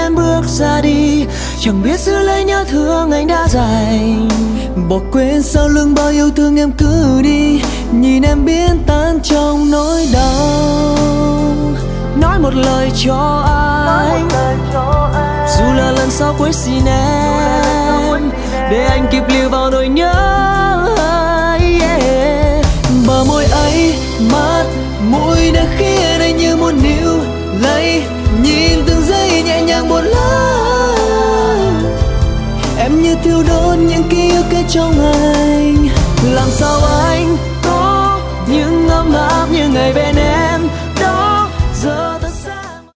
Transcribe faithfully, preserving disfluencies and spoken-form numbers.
em bước ra đi, chẳng biết giữ lấy nhớ thương anh đã dành. Bỏ quên sau lưng bao yêu thương em cứ đi, nhìn em biến tan trong nỗi đau. Nói một lời cho anh, dù là lần sau cuối xin em, để anh kịp lưu vào nỗi nhớ. Yeah. Bờ môi ấy, mắt, mũi đã khiến anh như muốn níu lấy, nhìn từng giây nhẹ nhàng một lát. Em như thiêu đốt những ký ức kết trong anh, làm sao anh có những ấm áp như ngày bên em.